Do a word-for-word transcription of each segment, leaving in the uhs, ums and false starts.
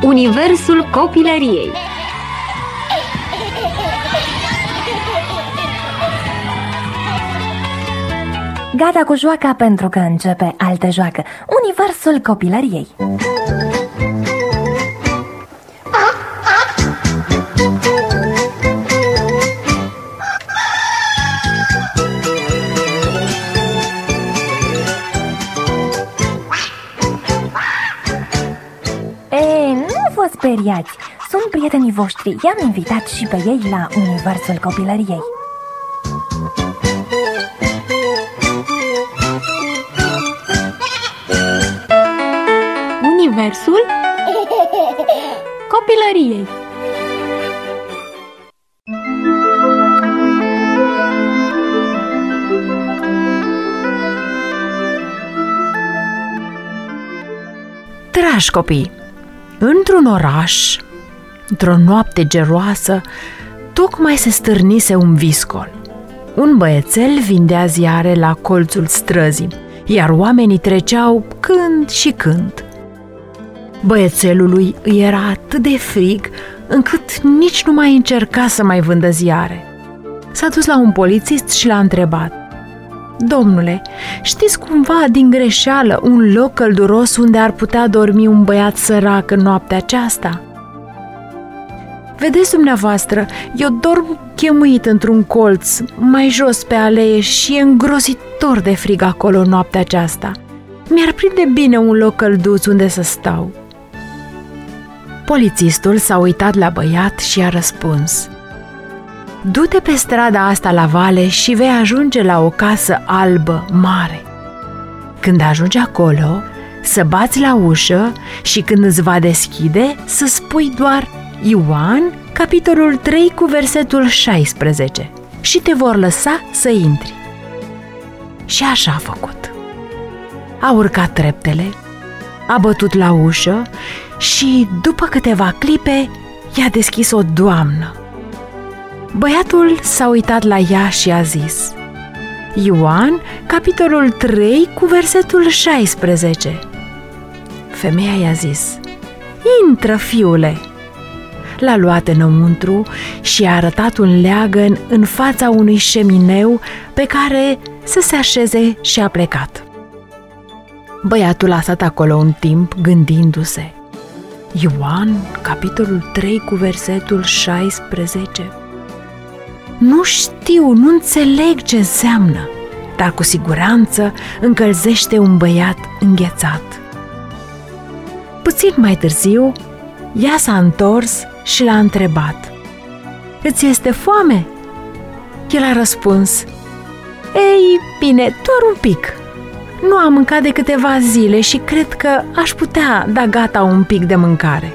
Universul copilăriei. Gata cu joaca pentru că începe altă joacă. Universul copilăriei. Ei, nu vă speriați, sunt prietenii voștri. I-am invitat și pe ei la Universul copilăriei. Universul copilăriei. Dragi copii, într-un oraș, într-o noapte geroasă, tocmai se stârnise un viscol. Un băiețel vindea ziare la colțul străzii, iar oamenii treceau când și când. Băiețelului îi era atât de frig încât nici nu mai încerca să mai vândă ziare. S-a dus la un polițist și l-a întrebat: „Domnule, știți cumva din greșeală un loc călduros unde ar putea dormi un băiat sărac în noaptea aceasta?” „Vedeți dumneavoastră, eu dorm chemuit într-un colț, mai jos pe alee și e îngrozitor de frig acolo în noaptea aceasta. Mi-ar prinde bine un loc călduț unde să stau.” Polițistul s-a uitat la băiat și a răspuns: „Du-te pe strada asta la vale și vei ajunge la o casă albă mare. Când ajungi acolo, să bați la ușă și când îți va deschide, să spui doar Ioan, capitolul trei cu versetul șaisprezece și te vor lăsa să intri.” Și așa a făcut. A urcat treptele, a bătut la ușă și după câteva clipe i-a deschis o doamnă. Băiatul s-a uitat la ea și a zis: „Ioan, capitolul trei cu versetul șaisprezece. Femeia i-a zis: „Intră, fiule!” L-a luat înăuntru și a arătat un leagăn în fața unui șemineu pe care să se așeze și a plecat. Băiatul a stat acolo un timp gândindu-se: Ioan, capitolul trei cu versetul șaisprezece. Nu știu, nu înțeleg ce înseamnă, dar cu siguranță încălzește un băiat înghețat. Puțin mai târziu, ea s-a întors și l-a întrebat: „Îți este foame?” El a răspuns: „Ei, bine, doar un pic. Nu am mâncat de câteva zile și cred că aș putea da gata un pic de mâncare.”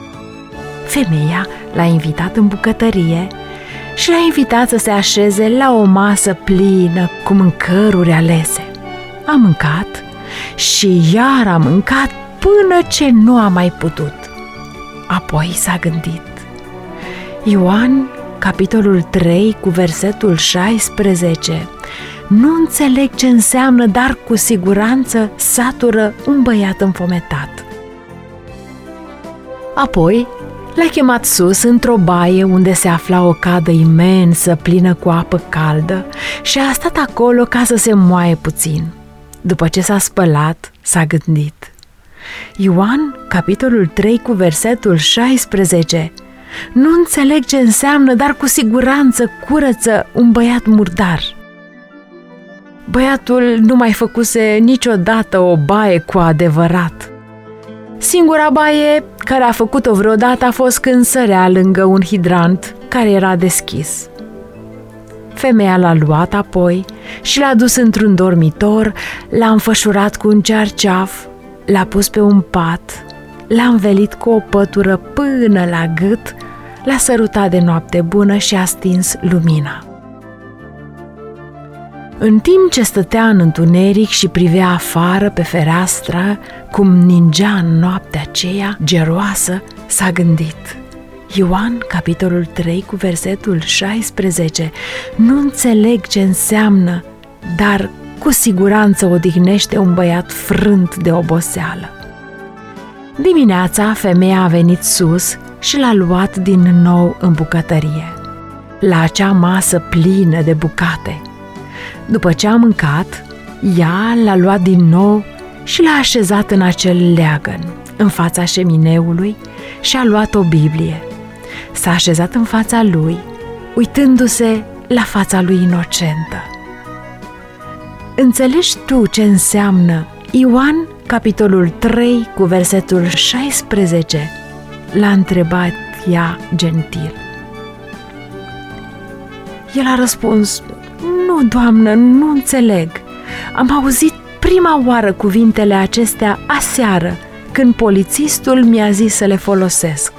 Femeia l-a invitat în bucătărie și l-a invitat să se așeze la o masă plină cu mâncăruri alese. A mâncat și iar a mâncat până ce nu a mai putut. Apoi s-a gândit: Ioan, capitolul trei cu versetul șaisprezece. Nu înțeleg ce înseamnă, dar cu siguranță satură un băiat înfometat. Apoi l-a chemat sus într-o baie unde se afla o cadă imensă plină cu apă caldă și a stat acolo ca să se moaie puțin. După ce s-a spălat, s-a gândit: Ioan, capitolul trei cu versetul șaisprezece. Nu înțeleg ce înseamnă, dar cu siguranță curăță un băiat murdar. Băiatul nu mai făcuse niciodată o baie cu adevărat. Singura baie care a făcut-o vreodată a fost când sărea lângă un hidrant care era deschis. Femeia l-a luat apoi și l-a dus într-un dormitor, l-a înfășurat cu un cearceaf, l-a pus pe un pat, l-a învelit cu o pătură până la gât, l-a sărutat de noapte bună și a stins lumina. În timp ce stătea în întuneric și privea afară pe fereastră cum ningea în noaptea aceea geroasă, s-a gândit: Ioan, capitolul trei cu versetul șaisprezece. Nu înțeleg ce înseamnă, dar cu siguranță odihnește un băiat frânt de oboseală. Dimineața, femeia a venit sus și l-a luat din nou în bucătărie, la acea masă plină de bucate. După ce a mâncat, ea l-a luat din nou și l-a așezat în acel leagăn, în fața șemineului, și a luat o Biblie. S-a așezat în fața lui, uitându-se la fața lui inocentă. Înțelegi tu ce înseamnă Ioan, capitolul trei, cu versetul șaisprezece? L-a întrebat ea gentil. El a răspuns: nu, doamnă, nu înțeleg. Am auzit prima oară cuvintele acestea aseară, când polițistul mi-a zis să le folosesc.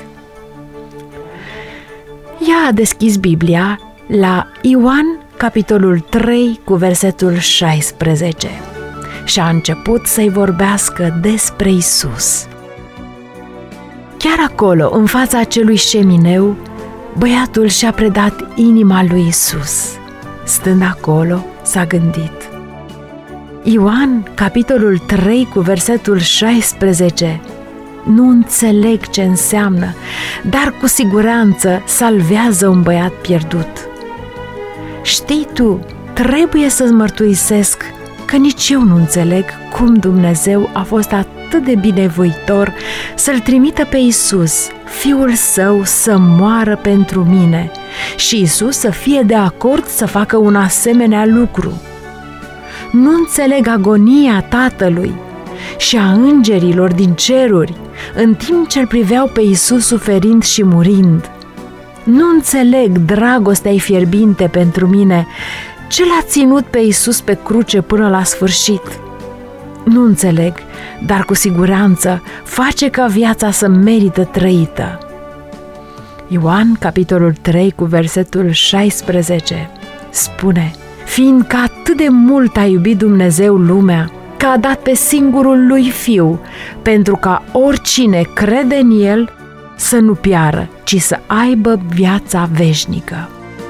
Ea a deschis Biblia la Ioan, capitolul trei, cu versetul șaisprezece, și a început să-i vorbească despre Isus. Chiar acolo, în fața acelui șemineu, băiatul și-a predat inima lui Isus. Stând acolo, s-a gândit: Ioan, capitolul trei, cu versetul șaisprezece, nu înțeleg ce înseamnă, dar cu siguranță salvează un băiat pierdut. Știi tu, trebuie să-ți mărturisesc că nici eu nu înțeleg cum Dumnezeu a fost atât de binevoitor să-L trimită pe Isus, Fiul Său, să moară pentru mine și Isus să fie de acord să facă un asemenea lucru. Nu înțeleg agonia Tatălui și a îngerilor din ceruri în timp ce-L priveau pe Isus suferind și murind. Nu înțeleg dragostea-i fierbinte pentru mine, ce l-a ținut pe Isus pe cruce până la sfârșit. Nu înțeleg, dar cu siguranță face ca viața să merită trăită. Ioan, capitolul trei, cu versetul șaisprezece, spune: fiindcă atât de mult a iubit Dumnezeu lumea, că a dat pe singurul lui Fiu, pentru ca oricine crede în El să nu piară, ci să aibă viața veșnică.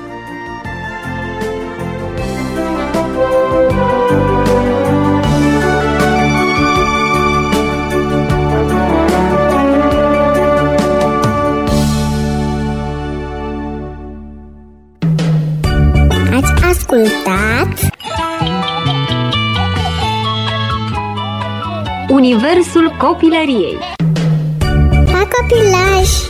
Ați ascultat Universul copilăriei. Pa, copilași!